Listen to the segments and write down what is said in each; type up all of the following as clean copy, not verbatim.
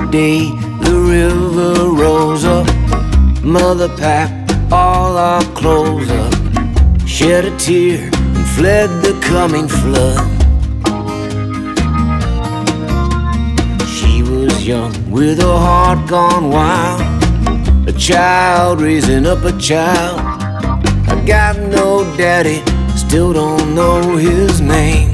day the river rose up, Mother packed all our clothes up, shed a tear and fled the coming flood. She was young with a heart gone wild, a child raising up a child. I got no daddy, still don't know his name.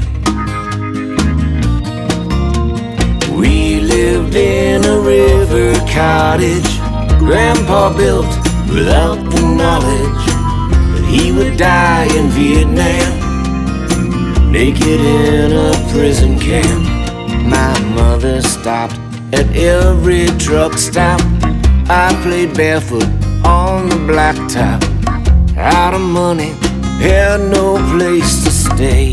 We lived in a river cottage Grandpa built without the knowledge that he would die in Vietnam, naked in a prison camp. My mother stopped at every truck stop. I played barefoot on the blacktop, out of money, had no place to stay.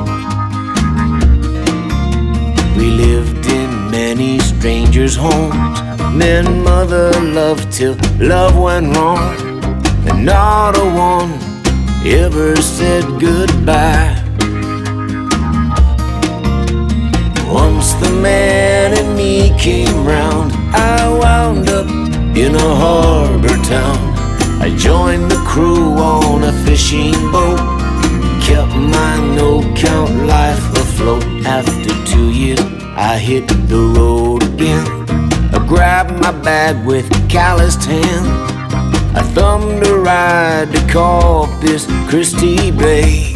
We lived in many strangers' homes, men mother loved till love went wrong, and not a one ever said goodbye. Once the man in me came round, I wound up in a harbor town. I joined the crew on a fishing boat, kept my no-count life afloat. After 2 years, I hit the road again. I grabbed my bag with calloused hand. I thumbed a ride to Corpus Christi Bay,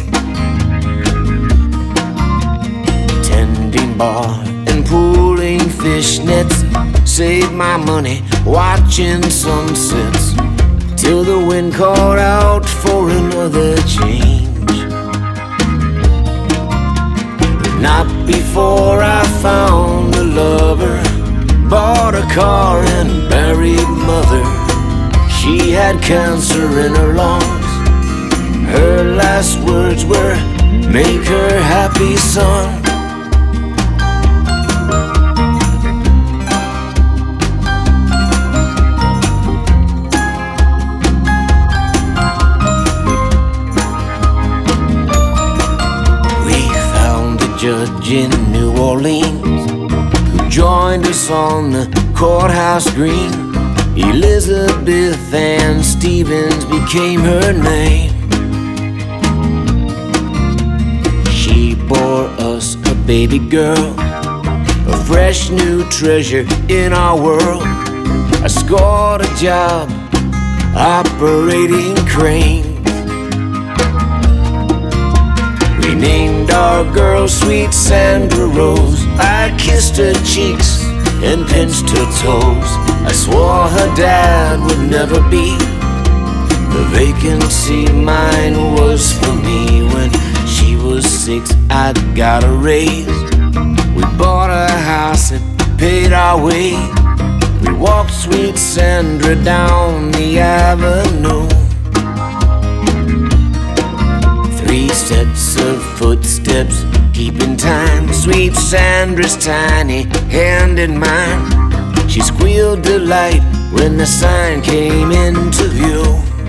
tending bar and pulling fish nets. Saved my money watching sunsets, till the wind called out for another change. Not before I found a lover, bought a car and buried mother. She had cancer in her lungs. Her last words were, "Make her happy, son." Judge in New Orleans, who joined us on the courthouse green. Elizabeth Ann Stevens became her name. She bore us a baby girl, a fresh new treasure in our world. I scored a job operating cranes. We named our girl Sweet Sandra Rose. I kissed her cheeks and pinched her toes. I swore her dad would never be. The vacancy mine was for me. When she was 6, I got a raise. We bought a house and paid our way. We walked Sweet Sandra down the avenue. 3 sets of footsteps, keeping time. Sweet Sandra's tiny hand in mine. She squealed delight when the sign came into view.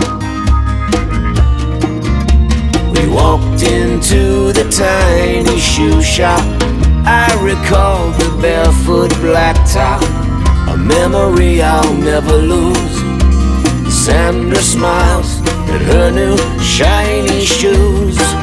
We walked into the tiny shoe shop. I recall the barefoot blacktop, a memory I'll never lose. Sandra smiles at her new shiny shoes.